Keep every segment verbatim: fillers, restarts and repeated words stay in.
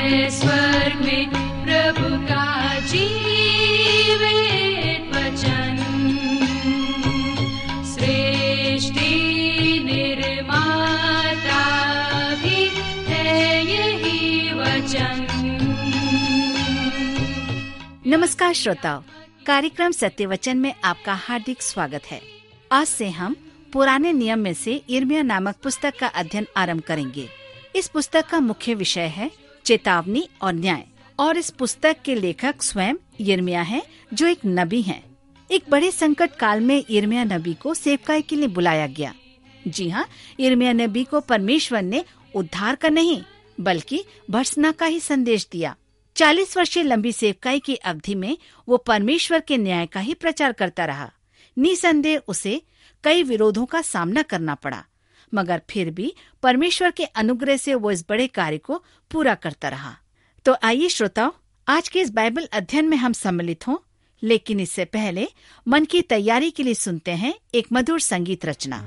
है स्वर्ग में प्रभु का जीवित वचन। सृष्टि निर्माता भी है यही वचन। नमस्कार श्रोताओ, कार्यक्रम सत्य वचन में आपका हार्दिक स्वागत है। आज से हम पुराने नियम में से यिर्मयाह नामक पुस्तक का अध्ययन आरंभ करेंगे। इस पुस्तक का मुख्य विषय है चेतावनी और न्याय, और इस पुस्तक के लेखक स्वयं यिर्मयाह हैं, जो एक नबी हैं। एक बड़े संकट काल में यिर्मयाह नबी को सेवकाई के लिए बुलाया गया। जी हाँ, यिर्मयाह नबी को परमेश्वर ने उद्धार का नहीं बल्कि भर्त्सना का ही संदेश दिया। चालीस वर्षीय लंबी सेवकाई की अवधि में वो परमेश्वर के न्याय का ही प्रचार करता रहा। निसंदेह उसे कई विरोधों का सामना करना पड़ा, मगर फिर भी परमेश्वर के अनुग्रह से वो इस बड़े कार्य को पूरा करता रहा। तो आइए श्रोताओ, आज के इस बाइबल अध्ययन में हम सम्मिलित हों, लेकिन इससे पहले मन की तैयारी के लिए सुनते हैं एक मधुर संगीत रचना।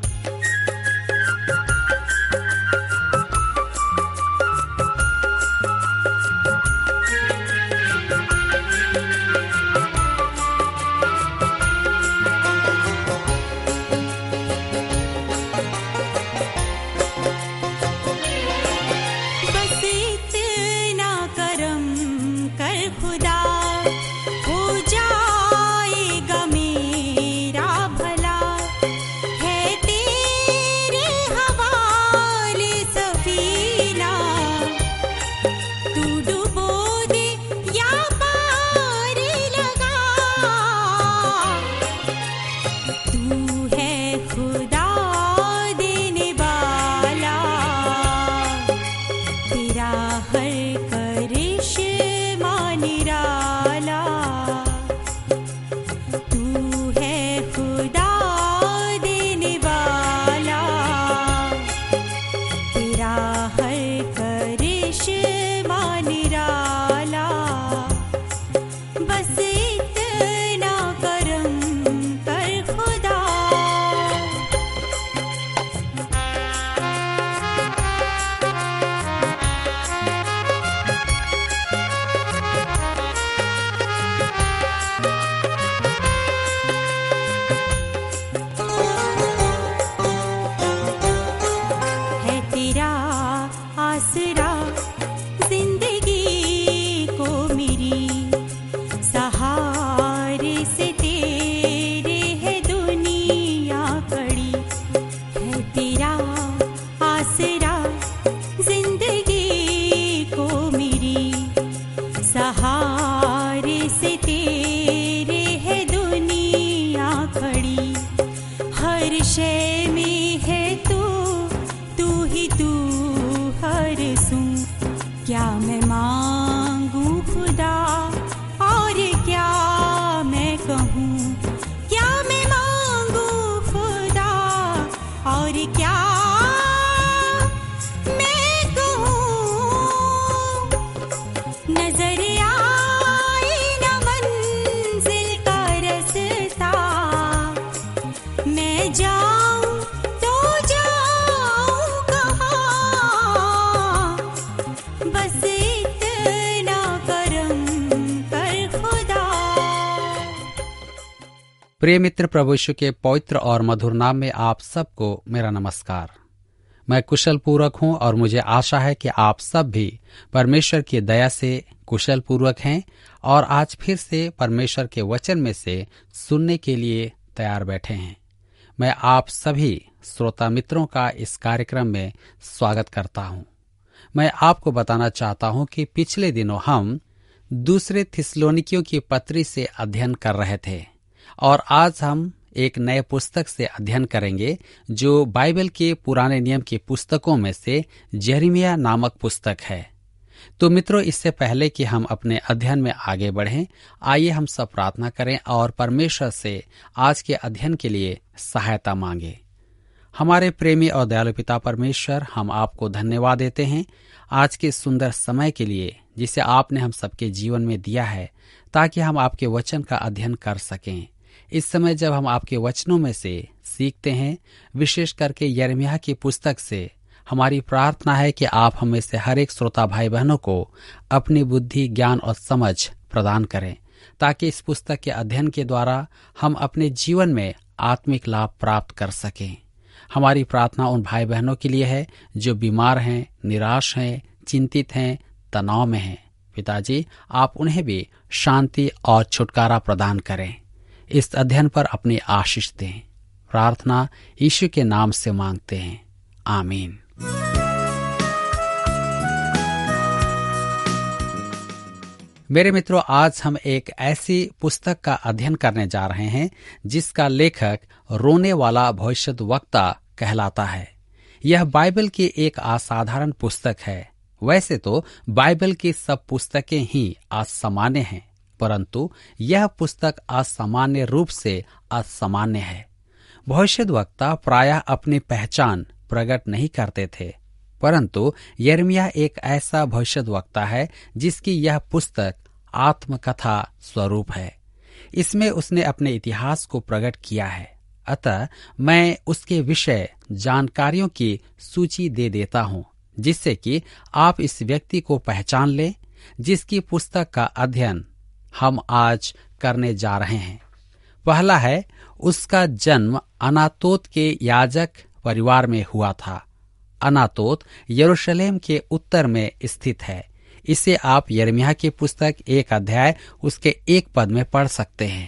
प्रिय मित्र, प्रभु यीशु के पवित्र और मधुर नाम में आप सबको मेरा नमस्कार। मैं कुशल पूर्वक हूँ और मुझे आशा है कि आप सब भी परमेश्वर की दया से कुशल पूर्वक हैं और आज फिर से परमेश्वर के वचन में से सुनने के लिए तैयार बैठे हैं। मैं आप सभी श्रोता मित्रों का इस कार्यक्रम में स्वागत करता हूँ। मैं आपको बताना चाहता हूँ कि पिछले दिनों हम दूसरे थिस्सलुनीकियों की पत्री से अध्ययन कर रहे थे और आज हम एक नए पुस्तक से अध्ययन करेंगे जो बाइबल के पुराने नियम की पुस्तकों में से यिर्मयाह नामक पुस्तक है। तो मित्रों, इससे पहले कि हम अपने अध्ययन में आगे बढ़ें, आइए हम सब प्रार्थना करें और परमेश्वर से आज के अध्ययन के लिए सहायता मांगे। हमारे प्रेमी और दयालु पिता परमेश्वर, हम आपको धन्यवाद देते हैं आज के सुंदर समय के लिए जिसे आपने हम सबके जीवन में दिया है, ताकि हम आपके वचन का अध्ययन कर सकें। इस समय जब हम आपके वचनों में से सीखते हैं, विशेष करके यिर्मयाह की पुस्तक से, हमारी प्रार्थना है कि आप हमें से हर एक श्रोता भाई बहनों को अपनी बुद्धि, ज्ञान और समझ प्रदान करें, ताकि इस पुस्तक के अध्ययन के द्वारा हम अपने जीवन में आत्मिक लाभ प्राप्त कर सकें। हमारी प्रार्थना उन भाई बहनों के लिए है जो बीमार हैं, निराश हैं, चिंतित हैं, तनाव में हैं। पिताजी, आप उन्हें भी शांति और छुटकारा प्रदान करें। इस अध्ययन पर अपनी आशीष दें। प्रार्थना यीशु के नाम से मांगते हैं, आमीन। मेरे मित्रों, आज हम एक ऐसी पुस्तक का अध्ययन करने जा रहे हैं जिसका लेखक रोने वाला भविष्यद्वक्ता कहलाता है। यह बाइबल की एक असाधारण पुस्तक है। वैसे तो बाइबल की सब पुस्तकें ही असामान्य हैं, परंतु यह पुस्तक असामान्य रूप से असामान्य है। भविष्यद्वक्ता प्रायः अपनी पहचान प्रकट नहीं करते थे, परंतु यिर्मयाह एक ऐसा भविष्यद्वक्ता है जिसकी यह पुस्तक आत्मकथा स्वरूप है। इसमें उसने अपने इतिहास को प्रकट किया है। अतः मैं उसके विषय जानकारियों की सूची दे देता हूँ, जिससे कि आप इस व्यक्ति को पहचान लें जिसकी पुस्तक का अध्ययन हम आज करने जा रहे हैं। पहला है, उसका जन्म अनातोत के याजक परिवार में हुआ था। अनातोत यरूशलेम के उत्तर में स्थित है। इसे आप यिर्मयाह की पुस्तक एक अध्याय उसके एक पद में पढ़ सकते हैं।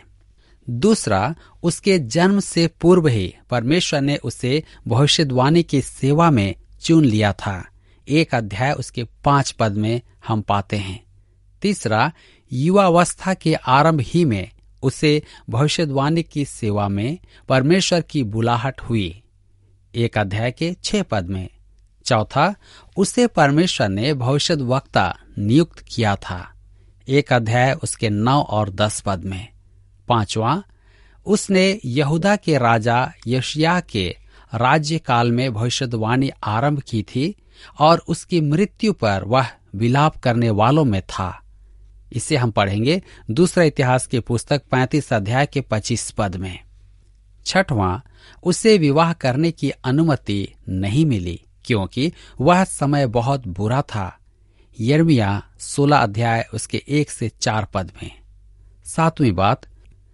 दूसरा, उसके जन्म से पूर्व ही परमेश्वर ने उसे भविष्यवाणी की सेवा में चुन लिया था। एक अध्याय उसके पांच पद में हम पाते हैं। तीसरा, युवावस्था के आरंभ ही में उसे भविष्यवाणी की सेवा में परमेश्वर की बुलाहट हुई। एक अध्याय के छह पद में। चौथा, उसे परमेश्वर ने भविष्यद्वक्ता नियुक्त किया था। एक अध्याय उसके नौ और दस पद में। पांचवा, उसने यहूदा के राजा योशिय्याह के राज्य काल में भविष्यवाणी आरंभ की थी और उसकी मृत्यु पर वह विलाप करने वालों में था। इसे हम पढ़ेंगे दूसरा इतिहास की पुस्तक पैंतीस अध्याय के पच्चीस पद में। छठवां, उसे विवाह करने की अनुमति नहीं मिली क्योंकि वह समय बहुत बुरा था। यिर्मयाह सोलह अध्याय उसके एक से चार पद में। सातवीं बात,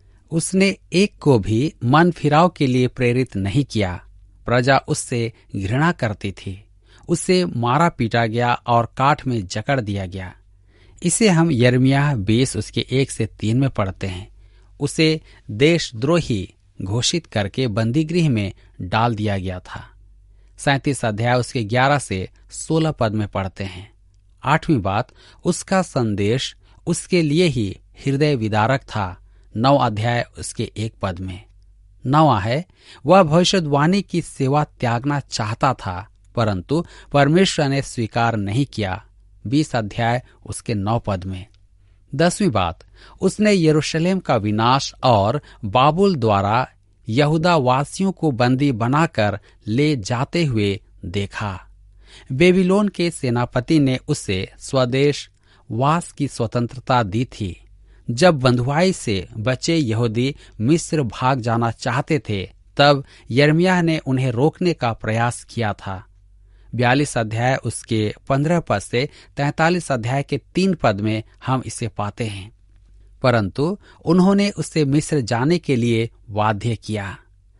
उसने एक को भी मन फिराव के लिए प्रेरित नहीं किया। प्रजा उससे घृणा करती थी। उसे मारा पीटा गया और काठ में जकड़ दिया गया। इसे हम यिर्मयाह बीस उसके एक से तीन में पढ़ते हैं। उसे देशद्रोही घोषित करके बंदीगृह में डाल दिया गया था। सैंतीस अध्याय उसके ग्यारह से सोलह पद में पढ़ते हैं। आठवीं बात, उसका संदेश उसके लिए ही हृदय विदारक था। नौ अध्याय उसके एक पद में। नौवां है, वह भविष्यवाणी की सेवा त्यागना चाहता था, परंतु परमेश्वर ने स्वीकार नहीं किया। बीस अध्याय उसके नौ पद में। दसवीं बात, उसने यरूशलेम का विनाश और बाबुल द्वारा यहूदा वासियों को बंदी बनाकर ले जाते हुए देखा। बेबीलोन के सेनापति ने उसे स्वदेश वास की स्वतंत्रता दी थी। जब बंधुआई से बचे यहूदी मिस्र भाग जाना चाहते थे, तब यिर्मयाह ने उन्हें रोकने का प्रयास किया था। बयालीस अध्याय उसके पंद्रह पद से तैंतालीस अध्याय के तीन पद में हम इसे पाते हैं। परंतु उन्होंने उसे मिस्र जाने के लिए बाध्य किया।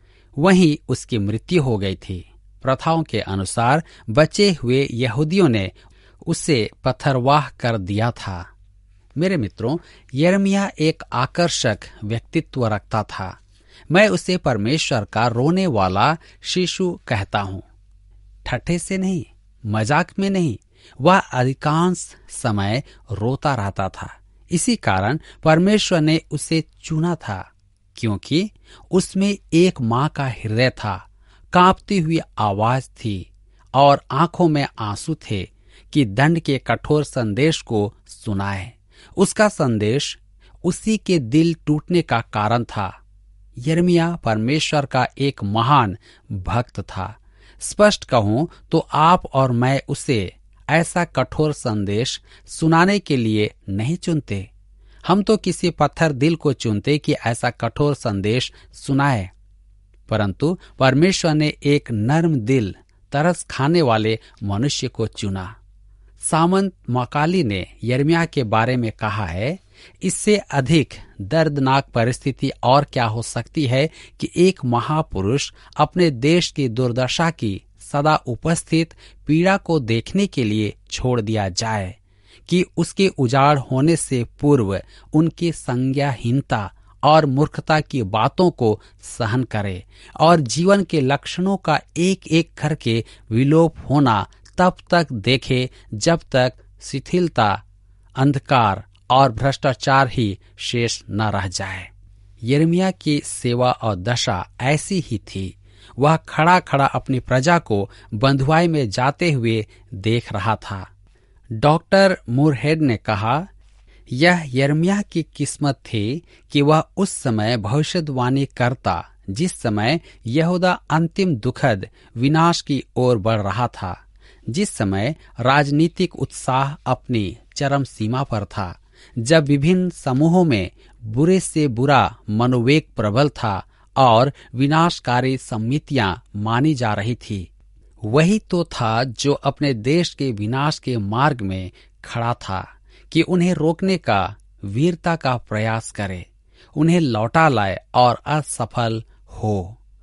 वहीं उसकी मृत्यु हो गई थी। प्रथाओं के अनुसार बचे हुए यहूदियों ने उसे पत्थरवाह कर दिया था। मेरे मित्रों, यिर्मयाह एक आकर्षक व्यक्तित्व रखता था। मैं उसे परमेश्वर का रोने वाला शिशु कहता हूँ। ठट्ठे से नहीं, मजाक में नहीं, वह अधिकांश समय रोता रहता था। इसी कारण परमेश्वर ने उसे चुना था, क्योंकि उसमें एक माँ का हृदय था, कांपती हुई आवाज थी और आंखों में आंसू थे कि दंड के कठोर संदेश को सुनाए। उसका संदेश उसी के दिल टूटने का कारण था। यिर्मयाह परमेश्वर का एक महान भक्त था। स्पष्ट कहूं तो आप और मैं उसे ऐसा कठोर संदेश सुनाने के लिए नहीं चुनते। हम तो किसी पत्थर दिल को चुनते कि ऐसा कठोर संदेश सुनाए, परंतु परमेश्वर ने एक नर्म दिल तरस खाने वाले मनुष्य को चुना। सामंत मकाली ने यिर्मयाह के बारे में कहा है, इससे अधिक दर्दनाक परिस्थिति और क्या हो सकती है कि एक महापुरुष अपने देश की दुर्दशा की सदा उपस्थित पीड़ा को देखने के लिए छोड़ दिया जाए, कि उसके उजाड़ होने से पूर्व उनकी संज्ञाहीनता और मूर्खता की बातों को सहन करे और जीवन के लक्षणों का एक एक करके विलोप होना तब तक देखे जब तक शिथिलता, अंधकार और भ्रष्टाचार ही शेष न रह जाए। यिर्मयाह की सेवा और दशा ऐसी ही थी। वह खड़ा खड़ा अपनी प्रजा को बंधुआई में जाते हुए देख रहा था। डॉक्टर मूरहेड ने कहा, यह यिर्मयाह की किस्मत थी कि वह उस समय भविष्यवाणी करता जिस समय यहूदा अंतिम दुखद विनाश की ओर बढ़ रहा था, जिस समय राजनीतिक उत्साह अपनी चरम सीमा पर था, जब विभिन्न समूहों में बुरे से बुरा मनोवेग प्रबल था और विनाशकारी समितियां मानी जा रही थी। वही तो था जो अपने देश के विनाश के मार्ग में खड़ा था कि उन्हें रोकने का वीरता का प्रयास करे, उन्हें लौटा लाए और असफल हो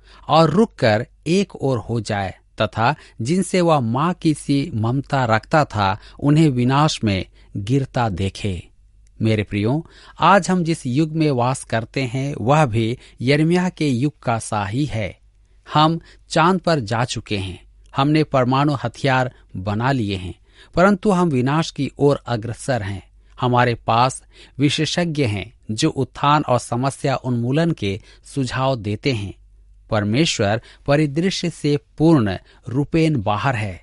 और रुककर एक ओर हो जाए, तथा जिनसे वह माँ की सी ममता रखता था उन्हें विनाश में गिरता देखे। मेरे प्रियो, आज हम जिस युग में वास करते हैं वह भी यिर्मयाह के युग का सा ही है। हम चांद पर जा चुके हैं, हमने परमाणु हथियार बना लिए हैं, परंतु हम विनाश की ओर अग्रसर हैं। हमारे पास विशेषज्ञ हैं जो उत्थान और समस्या उन्मूलन के सुझाव देते हैं। परमेश्वर परिदृश्य से पूर्ण रूपेण बाहर है।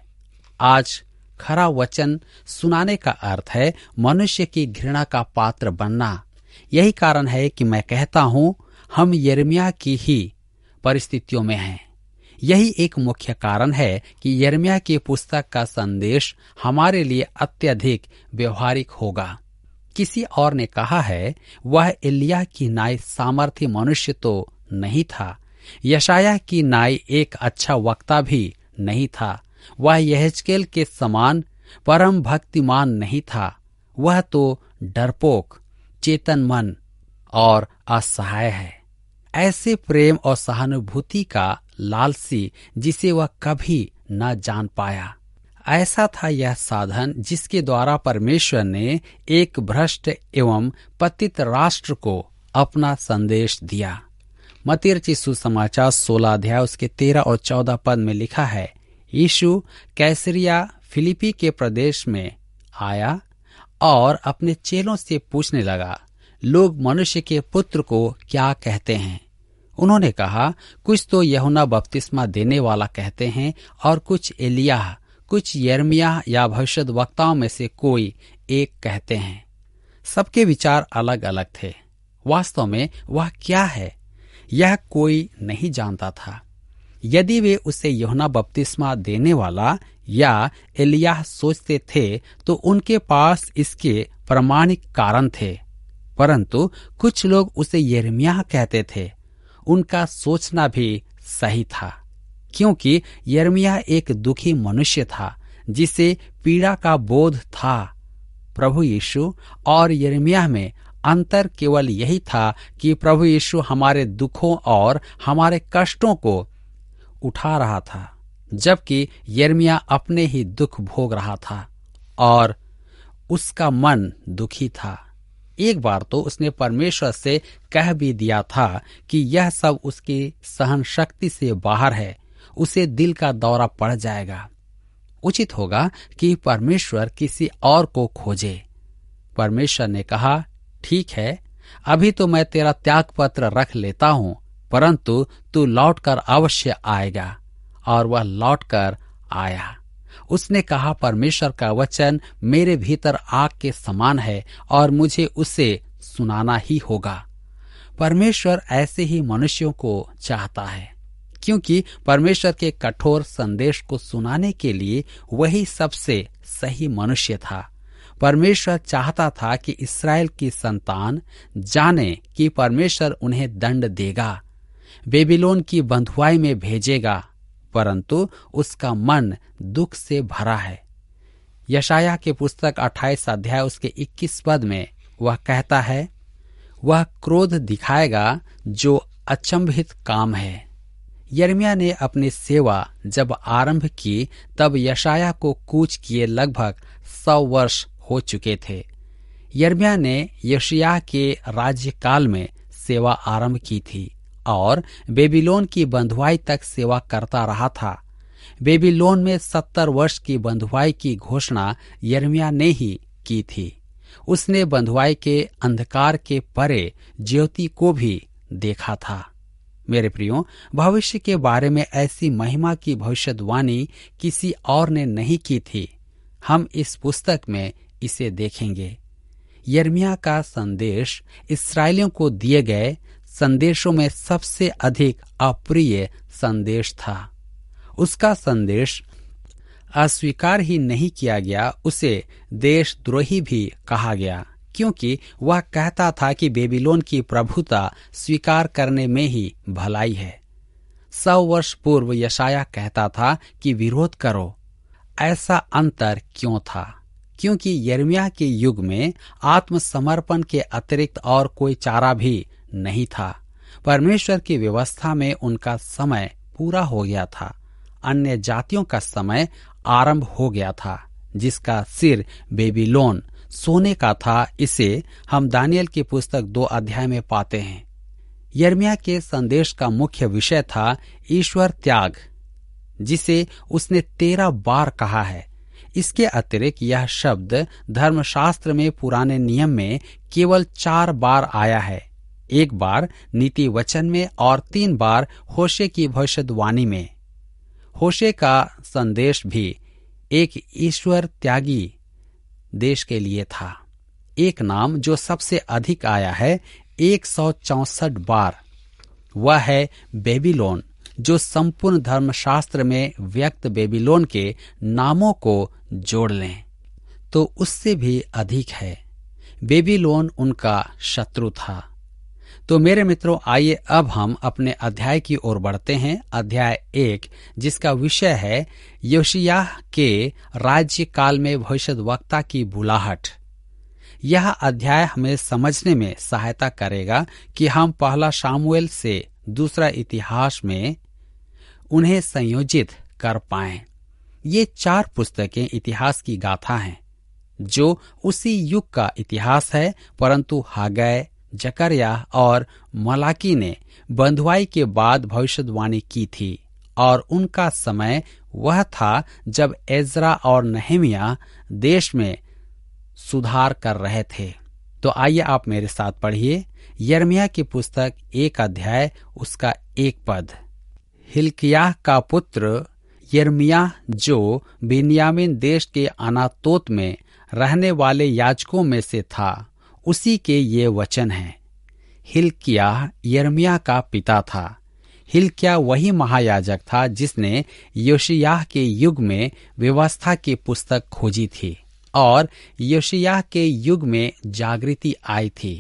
आज खरा वचन सुनाने का अर्थ है मनुष्य की घृणा का पात्र बनना। यही कारण है कि मैं कहता हूँ हम यिर्मयाह की ही परिस्थितियों में हैं। यही एक मुख्य कारण है कि यिर्मयाह की पुस्तक का संदेश हमारे लिए अत्यधिक व्यवहारिक होगा। किसी और ने कहा है, वह एलिय्याह की नाई सामर्थी मनुष्य तो नहीं था, यशायाह की नाई एक अच्छा वक्ता भी नहीं था, वह यहेजकेल के समान परम भक्तिमान नहीं था, वह तो डरपोक, चेतन मन और असहाय है। ऐसे प्रेम और सहानुभूति का लालसी जिसे वह कभी न जान पाया। ऐसा था यह साधन जिसके द्वारा परमेश्वर ने एक भ्रष्ट एवं पतित राष्ट्र को अपना संदेश दिया। मत्ती रचित सुसमाचार सोलह अध्याय उसके तेरह और चौदह पद में लिखा है, यीशु कैसरिया फिलिपी के प्रदेश में आया और अपने चेलों से पूछने लगा, लोग मनुष्य के पुत्र को क्या कहते हैं? उन्होंने कहा, कुछ तो यूहन्ना बपतिस्मा देने वाला कहते हैं और कुछ एलिय्याह, कुछ यिर्मयाह या भविष्यद्वक्ताओं में से कोई एक कहते हैं। सबके विचार अलग अलग थे। वास्तव में वह क्या है यह कोई नहीं जानता था। यदि वे उसे यूहन्ना बपतिस्मा देने वाला या एलिय्याह सोचते थे तो उनके पास इसके प्रमाणिक कारण थे, परंतु कुछ लोग उसे यिर्मयाह कहते थे। उनका सोचना भी सही था, क्योंकि यिर्मयाह एक दुखी मनुष्य था जिसे पीड़ा का बोध था। प्रभु यीशु और यिर्मयाह में अंतर केवल यही था कि प्रभु यीशु हमारे दुखों और हमारे कष्टों को उठा रहा था, जबकि यिर्मयाह अपने ही दुख भोग रहा था और उसका मन दुखी था। एक बार तो उसने परमेश्वर से कह भी दिया था कि यह सब उसकी सहन शक्ति से बाहर है, उसे दिल का दौरा पड़ जाएगा। उचित होगा कि परमेश्वर किसी और को खोजे। परमेश्वर ने कहा, ठीक है, अभी तो मैं तेरा त्याग पत्र रख लेता हूं, परंतु तू लौटकर अवश्य आएगा। और वह लौटकर आया। उसने कहा, परमेश्वर का वचन मेरे भीतर आग के समान है और मुझे उसे सुनाना ही होगा। परमेश्वर ऐसे ही मनुष्यों को चाहता है, क्योंकि परमेश्वर के कठोर संदेश को सुनाने के लिए वही सबसे सही मनुष्य था। परमेश्वर चाहता था कि इस्राएल की संतान जाने कि परमेश्वर उन्हें दंड देगा, बेबीलोन की बंधुआई में भेजेगा, परंतु उसका मन दुख से भरा है। यशायाह के पुस्तक अट्ठाईस अध्याय उसके इक्कीस पद में वह कहता है, वह क्रोध दिखाएगा जो अचंभित काम है। यिर्मयाह ने अपनी सेवा जब आरंभ की तब यशायाह को कूच किए लगभग सौ वर्ष हो चुके थे। यिर्मयाह ने यशायाह के राज्यकाल में सेवा आरंभ की थी और बेबीलोन की बंधुआई तक सेवा करता रहा था। बेबीलोन में सत्तर वर्ष की बंधुआई की घोषणा यिर्मयाह ने ही की थी। उसने बंधुआई के अंधकार के परे ज्योति को भी देखा था। मेरे प्रियो, भविष्य के बारे में ऐसी महिमा की भविष्यवाणी किसी और ने नहीं की थी। हम इस पुस्तक में इसे देखेंगे। यिर्मयाह का संदेश इस्राएलियों को दिए गए संदेशों में सबसे अधिक अप्रिय संदेश था। उसका संदेश अस्वीकार ही नहीं किया गया, उसे देशद्रोही भी कहा गया, क्योंकि वह कहता था कि बेबीलोन की प्रभुता स्वीकार करने में ही भलाई है। सौ वर्ष पूर्व यशायाह कहता था कि विरोध करो। ऐसा अंतर क्यों था? क्योंकि यिर्मयाह के युग में आत्मसमर्पण के अतिरिक्त और कोई चारा भी नहीं था। परमेश्वर की व्यवस्था में उनका समय पूरा हो गया था। अन्य जातियों का समय आरंभ हो गया था, जिसका सिर बेबीलोन सोने का था। इसे हम दानियल की पुस्तक दो अध्याय में पाते हैं। यिर्मयाह के संदेश का मुख्य विषय था ईश्वर त्याग, जिसे उसने तेरह बार कहा है। इसके अतिरिक्त यह शब्द धर्मशास्त्र में पुराने नियम में केवल चार बार आया है। एक बार नीति वचन में और तीन बार होशे की भविष्यवाणी में। होशे का संदेश भी एक ईश्वर त्यागी देश के लिए था। एक नाम जो सबसे अधिक आया है एक सौ चौसठ बार, वह है बेबीलोन, जो संपूर्ण धर्मशास्त्र में व्यक्त बेबीलोन के नामों को जोड़ लें तो उससे भी अधिक है। बेबीलोन उनका शत्रु था। तो मेरे मित्रों, आइए अब हम अपने अध्याय की ओर बढ़ते हैं। अध्याय एक, जिसका विषय है योशिय्याह के राज्य काल में भविष्यद्वक्ता की बुलाहट। यह अध्याय हमें समझने में सहायता करेगा कि हम पहला शामुएल से दूसरा इतिहास में उन्हें संयोजित कर पाएं। ये चार पुस्तकें इतिहास की गाथा हैं, जो उसी युग का इतिहास है, परंतु हागै, जकर्याह और मलाकी ने बंधुआई के बाद भविष्यवाणी की थी और उनका समय वह था जब एज्रा और नहमिया देश में सुधार कर रहे थे। तो आइए आप मेरे साथ पढ़िए यिर्मयाह की पुस्तक एक अध्याय उसका एक पद। हिल्किय्याह का पुत्र यिर्मयाह, जो बिन्यामीन देश के अनातोत में रहने वाले याजकों में से था, उसी के ये वचन हैं। हिल्किय्याह यिर्मयाह का पिता था। हिल्किय्याह वही महायाजक था जिसने योशिय्याह के युग में व्यवस्था की पुस्तक खोजी थी और योशिय्याह के युग में जागृति आई थी।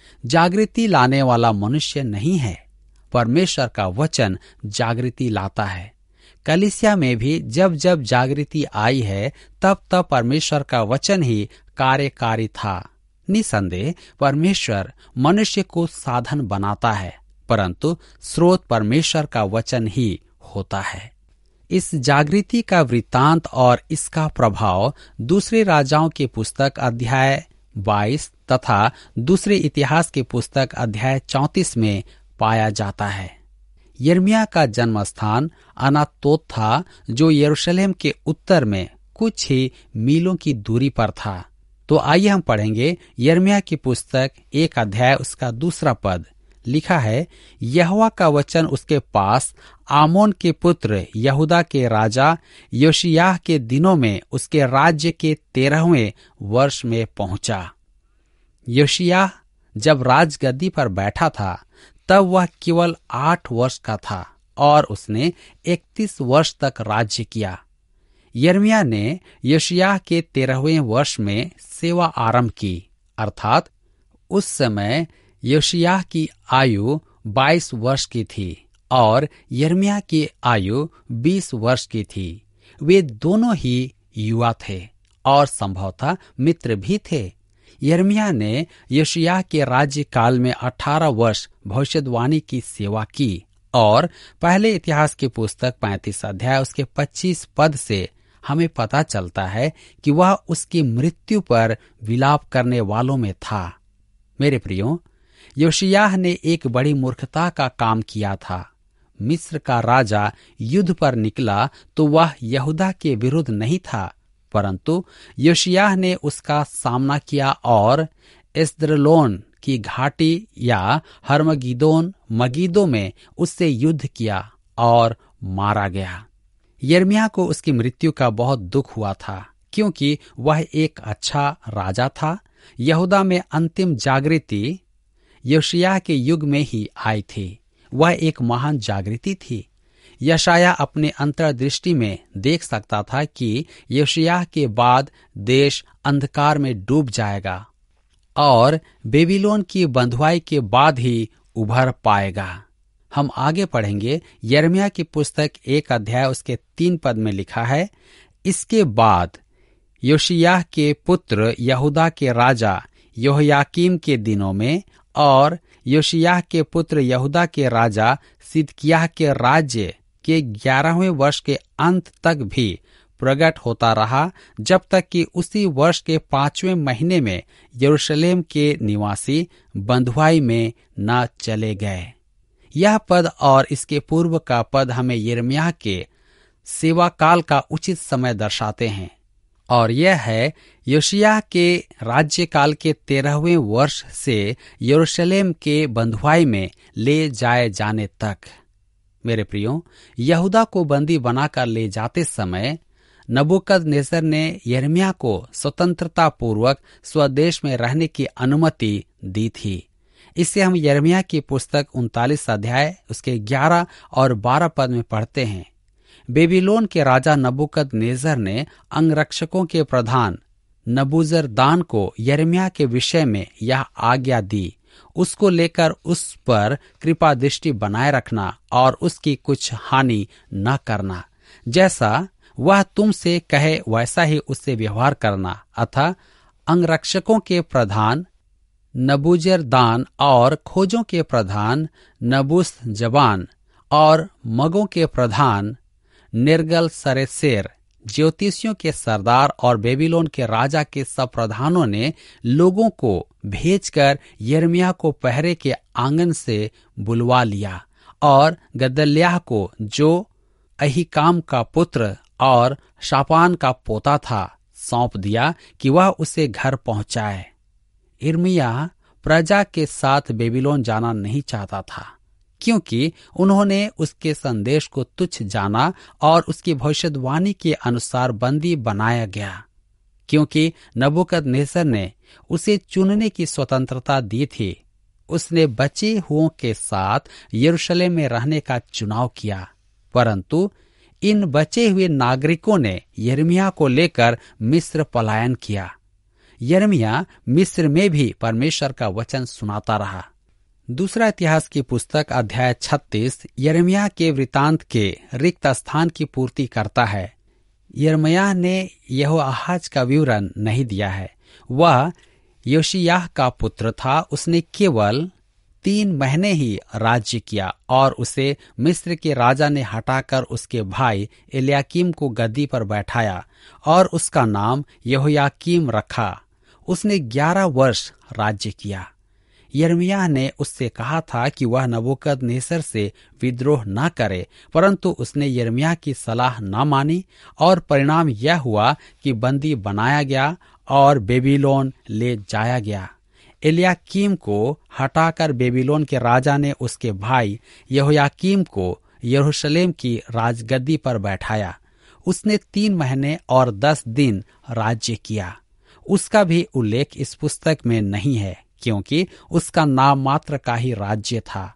जागृति लाने वाला मनुष्य नहीं है, परमेश्वर का वचन जागृति लाता है। कलीसिया में भी जब जब जागृति आई है, तब तब परमेश्वर का वचन ही कार्यकारी था। निसंदेह परमेश्वर मनुष्य को साधन बनाता है, परंतु स्रोत परमेश्वर का वचन ही होता है। इस जागृति का वृत्तांत और इसका प्रभाव दूसरे राजाओं की पुस्तक अध्याय बाईस तथा दूसरे इतिहास की पुस्तक अध्याय चौंतीस में पाया जाता है। यिर्मयाह का जन्म स्थान अनातोत था, जो यरूशलेम के उत्तर में कुछ ही मीलों की दूरी पर था। तो आइए हम पढ़ेंगे यिर्मयाह की पुस्तक एक अध्याय उसका दूसरा पद। लिखा है, यहोवा का वचन उसके पास आमोन के पुत्र यहूदा के राजा योशिय्याह के दिनों में उसके राज्य के तेरहवें वर्ष में पहुंचा। योशिय्याह जब राजगद्दी पर बैठा था, तब वह केवल आठ वर्ष का था और उसने इकतीस वर्ष तक राज्य किया। यिर्मयाह ने योशिय्याह के तेरहवें वर्ष में सेवा आरंभ की, अर्थात उस समय योशिय्याह की आयु बाईस वर्ष की थी और यिर्मयाह की आयु बीस वर्ष की थी। वे दोनों ही युवा थे और संभवतः मित्र भी थे। यिर्मयाह ने योशिय्याह के राज्य काल में अठारह वर्ष भविष्यवाणी की सेवा की और पहले इतिहास की पुस्तक पैंतीस अध्याय उसके पच्चीस पद से हमें पता चलता है कि वह उसकी मृत्यु पर विलाप करने वालों में था। मेरे प्रियो, योशिय्याह ने एक बड़ी मूर्खता का काम किया था। मिस्र का राजा युद्ध पर निकला तो वह यहूदा के विरुद्ध नहीं था, परंतु योशिय्याह ने उसका सामना किया और एस्द्रलोन की घाटी या हर्मगिदोन मगिदो में उससे युद्ध किया और मारा गया। यिर्मयाह को उसकी मृत्यु का बहुत दुख हुआ था, क्योंकि वह एक अच्छा राजा था। यहूदा में अंतिम जागृति योशिय्याह के युग में ही आई थी। वह एक महान जागृति थी। यशायाह अपने अंतर्दृष्टि में देख सकता था कि योशिय्याह के बाद देश अंधकार में डूब जाएगा और बेबीलोन की बंधुआई के बाद ही उभर पाएगा। हम आगे पढ़ेंगे। यिर्मयाह की पुस्तक एक अध्याय उसके तीन पद में लिखा है, इसके बाद योशिय्याह के पुत्र यहूदा के राजा यहोयाकीम के दिनों में और योशिय्याह के पुत्र यहूदा के राजा सिदकिय्याह के राज्य के ग्यारहवें वर्ष के अंत तक भी प्रकट होता रहा, जब तक कि उसी वर्ष के पांचवें महीने में यरूशलेम के निवासी बंधुआई में न चले गए। यह पद और इसके पूर्व का पद हमें यिर्मयाह के सेवा काल का उचित समय दर्शाते हैं, और यह है योशिय्याह के राज्य काल के तेरहवें वर्ष से यरूशलेम के बंधुआई में ले जाए जाने तक। मेरे प्रियो, यहूदा को बंदी बनाकर ले जाते समय नबूकदनेस्सर ने यिर्मयाह को स्वतंत्रता पूर्वक स्वदेश में रहने की अनुमति दी थी। इससे हम यिर्मयाह की पुस्तक उनतालीस अध्याय उसके ग्यारह और बारह पद में पढ़ते हैं। बेबीलोन के राजा नबूकदनेस्सर ने अंगरक्षकों के प्रधान नबूजरदान को यिर्मयाह के विषय में यह आज्ञा दी, उसको लेकर उस पर कृपा दृष्टि बनाए रखना और उसकी कुछ हानि न करना। जैसा वह तुमसे कहे वैसा ही उससे व्यवहार करना। अतः अंगरक्षकों के प्रधान नबूजरदान और खोजों के प्रधान नबूशजबान और मगों के प्रधान निर्गल सरेसेर, ज्योतिषियों के सरदार और बेबीलोन के राजा के सब प्रधानों ने लोगों को भेजकर यिर्मयाह को पहरे के आंगन से बुलवा लिया और गदल्याह को, जो अहीकाम का पुत्र और शापान का पोता था, सौंप दिया कि वह उसे घर पहुंचाए। यिर्मयाह प्रजा के साथ बेबीलोन जाना नहीं चाहता था, क्योंकि उन्होंने उसके संदेश को तुच्छ जाना और उसकी भविष्यवाणी के अनुसार बंदी बनाया गया। क्योंकि नबूकदनेस्सर ने उसे चुनने की स्वतंत्रता दी थी, उसने बचे हुओं के साथ यरूशलेम में रहने का चुनाव किया, परंतु इन बचे हुए नागरिकों ने यिर्मयाह को लेकर मिस्र पलायन किया। यिर्मयाह मिस्र में भी परमेश्वर का वचन सुनाता रहा। दूसरा इतिहास की पुस्तक अध्याय छत्तीस यिर्मयाह के वृतांत के रिक्त स्थान की पूर्ति करता है। यिर्मयाह ने यहोआहाज का विवरण नहीं दिया है। वह योशिय्याह का पुत्र था। उसने केवल तीन महीने ही राज्य किया और उसे मिस्र के राजा ने हटाकर उसके भाई एलयाकीम को गद्दी पर बैठाया और उसका नाम यहोयाकीम रखा। उसने ग्यारह वर्ष राज्य किया। यिर्मयाह ने उससे कहा था कि वह नबूकदनेस्सर से विद्रोह न करे, परंतु उसने यिर्मयाह की सलाह न मानी और परिणाम यह हुआ कि बंदी बनाया गया और बेबीलोन ले जाया गया। एलयाकीम को हटाकर बेबीलोन के राजा ने उसके भाई यहोयाकीम को यरूशलेम की राजगद्दी पर बैठाया। उसने तीन महीने और दस दिन राज्य किया। उसका भी उल्लेख इस पुस्तक में नहीं है, क्योंकि उसका नाम मात्र का ही राज्य था।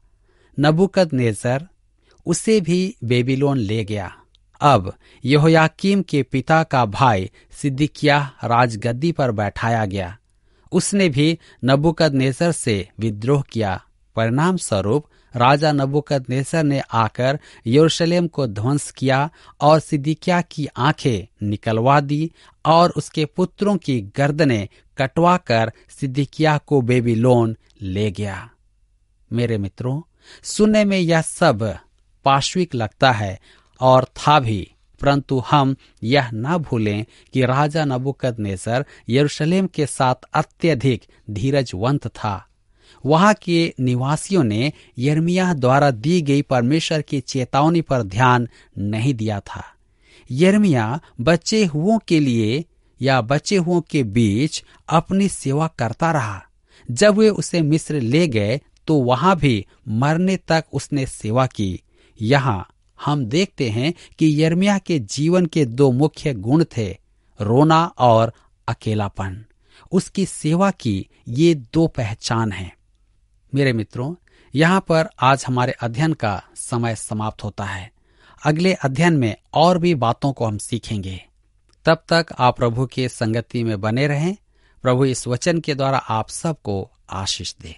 नबूकदनेस्सर उसे भी बेबीलोन ले गया। अब यहोयाकीम के पिता का भाई सिदकिय्याह राजगद्दी पर बैठाया गया। उसने भी नबूकदनेस्सर से विद्रोह किया। परिणाम स्वरूप राजा नबूकदनेस्सर ने आकर यरूशलेम को ध्वंस किया और सिदकिय्याह की आंखें निकलवा दी और उसके पुत्रों की गर्दनें कटवाकर सिदकिय्याह को बेबीलोन ले गया। मेरे मित्रों, सुनने में यह सब पाश्विक लगता है और था भी, परंतु हम यह न भूलें कि राजा नबूकदनेस्सर यरूशलेम के साथ अत्यधिक धीरजवंत था। वहां के निवासियों ने यिर्मयाह द्वारा दी गई परमेश्वर की चेतावनी पर ध्यान नहीं दिया था। यिर्मयाह बचे हुओं के लिए या बचे हुओं के बीच अपनी सेवा करता रहा। जब वे उसे मिस्र ले गए तो वहां भी मरने तक उसने सेवा की। यहाँ हम देखते हैं कि यिर्मयाह के जीवन के दो मुख्य गुण थे, रोना और अकेलापन। उसकी सेवा की ये दो पहचान हैं। मेरे मित्रों, यहाँ पर आज हमारे अध्ययन का समय समाप्त होता है। अगले अध्ययन में और भी बातों को हम सीखेंगे। तब तक आप प्रभु के संगति में बने रहें। प्रभु इस वचन के द्वारा आप सबको आशीष दे।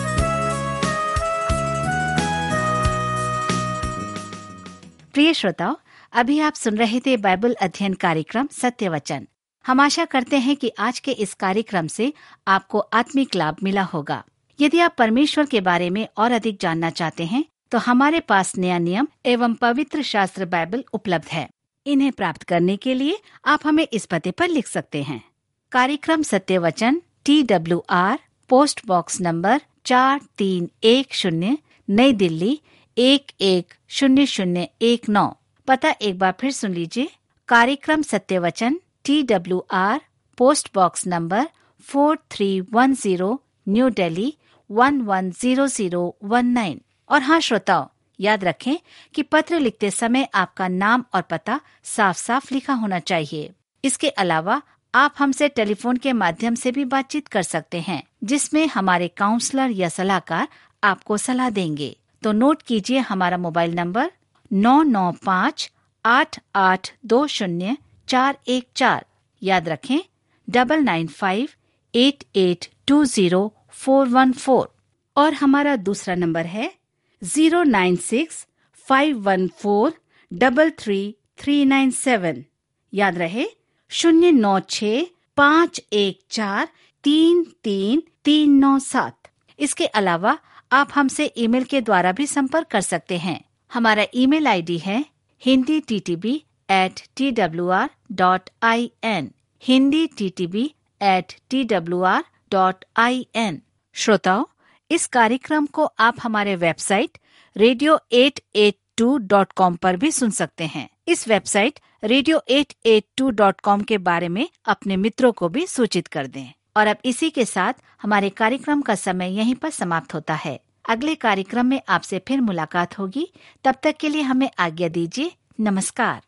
प्रिय श्रोताओ, अभी आप सुन रहे थे बाइबल अध्ययन कार्यक्रम सत्य वचन। हम आशा करते हैं कि आज के इस कार्यक्रम से आपको आत्मिक लाभ मिला होगा। यदि आप परमेश्वर के बारे में और अधिक जानना चाहते हैं तो हमारे पास नया नियम एवं पवित्र शास्त्र बाइबल उपलब्ध है। इन्हें प्राप्त करने के लिए आप हमें इस पते पर लिख सकते हैं। कार्यक्रम सत्य वचन, T W R, post box number चार तीन एक शून्य, नई दिल्ली एक एक शून्य शून्य एक नौ। पता एक बार फिर सुन लीजिए। कार्यक्रम सत्य वचन, T W R, post box number four three one zero, New Delhi one one zero zero one nine. और हाँ श्रोताओ, याद रखें कि पत्र लिखते समय आपका नाम और पता साफ साफ लिखा होना चाहिए। इसके अलावा आप हमसे टेलीफोन के माध्यम से भी बातचीत कर सकते हैं, जिसमें हमारे काउंसलर या सलाहकार आपको सलाह देंगे। तो नोट कीजिए हमारा मोबाइल नंबर नौ नौ पाँच आठ आठ दो शून्य चार एक चार। याद रखें double nine five eight eight two zero four one four. और हमारा दूसरा नंबर है zero nine six five one four double three three nine seven. याद रहे शून्य नौ छ पाँच एक चार तीन तीन तीन नौ सात। इसके अलावा आप हमसे ईमेल के द्वारा भी संपर्क कर सकते हैं। हमारा ईमेल आईडी है Hindi T T B at T W R dot I N, Hindi T T B at T W R dot I N. श्रोताओ, इस कार्यक्रम को आप हमारे website radio eight eight two dot com पर भी सुन सकते हैं। इस website radio eight eight two dot com के बारे में अपने मित्रों को भी सूचित कर दें। और अब इसी के साथ हमारे कार्यक्रम का समय यहीं पर समाप्त होता है। अगले कार्यक्रम में आपसे फिर मुलाकात होगी। तब तक के लिए हमें आज्ञा दीजिए। नमस्कार।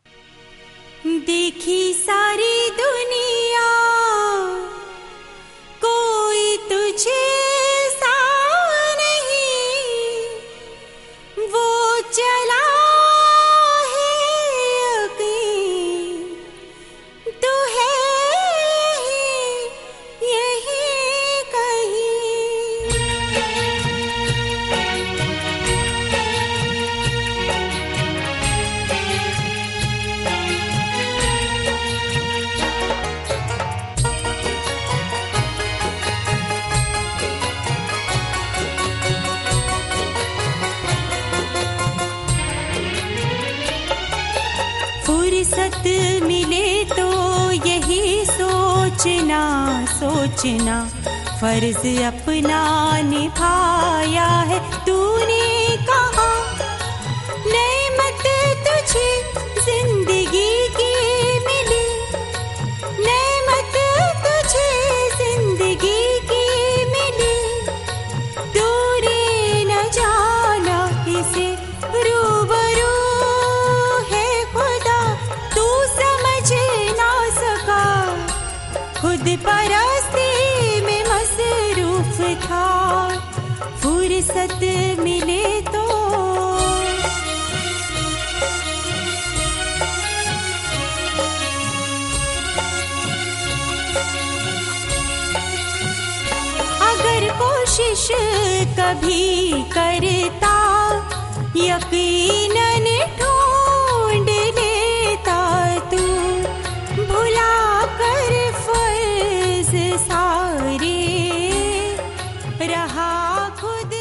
देखी सारी दुनिया कोई तुझे सा नहीं, वो चला फुर्सत मिले तो यही सोचना सोचना फर्ज अपना निभाया है तूने कहा। नेमत तुझे जिंदगी की मिली, नेमत तुझे जिंदगी की मिली, दूरी न जाना इसे रूबरू है खुदा, तू समझ ना सका खुद परस्ती में मसरूफ था। फुर्सत मिले तो अगर कोशिश कभी करता यकीनन ढूंढ लेता तू भुला कर फर्ज सारे रहा खुद